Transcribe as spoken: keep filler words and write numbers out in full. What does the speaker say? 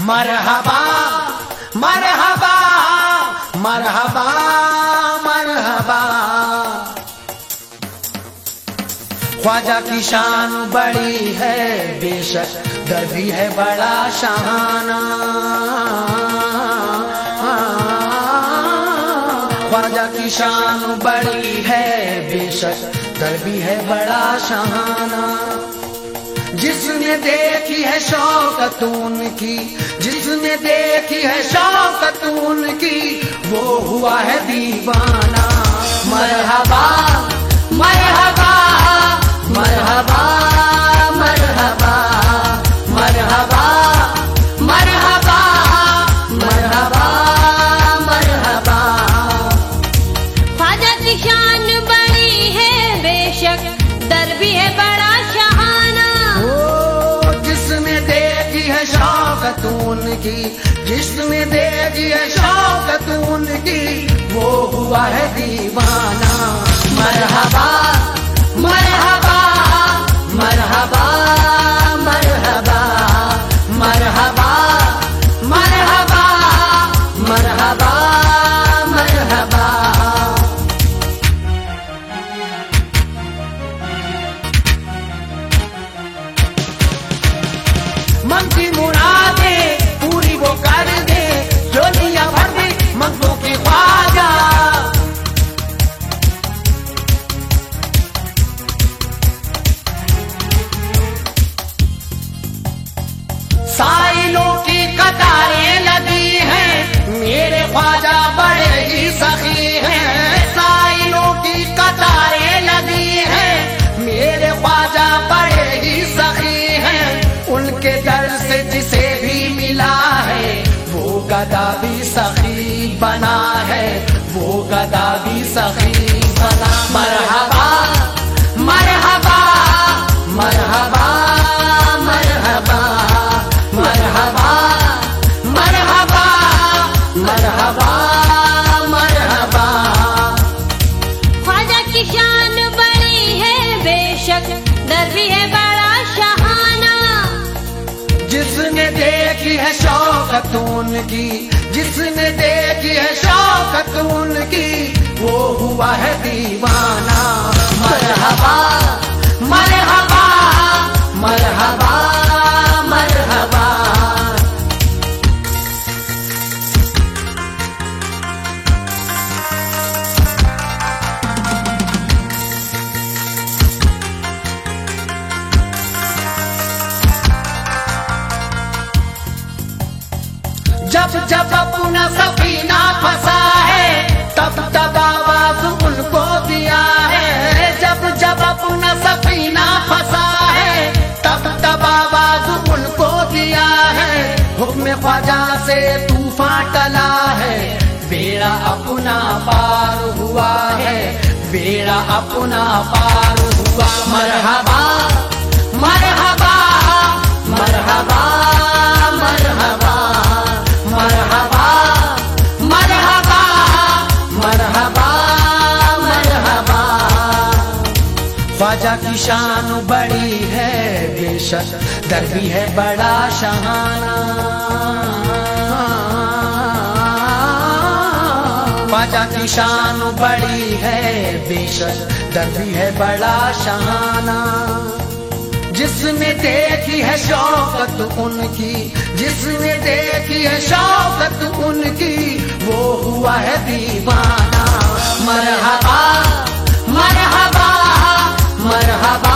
मरहबा मरहबा मरहबा मरहबा। ख्वाजा की शान बड़ी है बेशक दर भी है बड़ा शाहाना। ख्वाजा की शान बड़ी है बेशक दर भी है बड़ा शाहाना। जिसने देखी है शौकत उनकी, जिसने देखी है शौकत उनकी, वो हुआ है दीवाना। मरहबा मरहबा मरहबा मरहबा मरहबा मरहबा मरहबा मरहबा। ख्वाजा की शान बड़ी है बेशक दर भी है बड़ा शाहाना। ओ जिसने देखी है शौकत उनकी, जिसने देखी है शौकत उनकी, वो हुआ है दीवाना। मरहबा मरहबा मरहबा मरहबा मरहबा मरहबा मरहबा मरहबा। मन की मुरादें पूरी वो कर दे, झोलियां भर दे मंगों की ख्वाजा। साइलों की कतारें लगी हैं, मेरे ख्वाजा बड़े ही सखी हैं। साइलों की कतारें लगी हैं, मेरे ख्वाजा बड़े ही सखी हैं। उनके दर से जिसे भी मिला है, वो गदा भी सखी बना है, वो गदा भी सखी बना। मरहबा मरहबा मरहबा मरहबा मरहबा मरहबा मरहबा मरहबा। ख्वाजा की शान बड़ी है बेशक दर भी है बड़ा शाहाना। जिसने देखी है शौकत उनकी, जिसने देखी है शौकत उनकी, वो हुआ है दीवाना। मरहबा मरहबा मरहबा मरहबा। जब जब अपना सफीना फंसा है, तब तब आवाज उनको दिया है। जब जब अपना सफीना फंसा है, तब तब आवाज उनको दिया है। हुक्म ख्वाजा से तूफान टला है, बेड़ा अपना पार हुआ है, बेड़ा अपना पार हुआ। मरहबा मरहबा मरहबा मरहबा मरहबा मरहबा मरहबा मरहबा। ख्वाजा की शान बड़ी है बेशक दर भी है बड़ा शाहाना। ख्वाजा की शान बड़ी है बेशक दर भी है बड़ा शाहाना। जिसने देखी है शौकत उनकी, जिसने देखी है शौकत उनकी, वो हुआ है दीवाना। मरहबा मरहबा मरहबा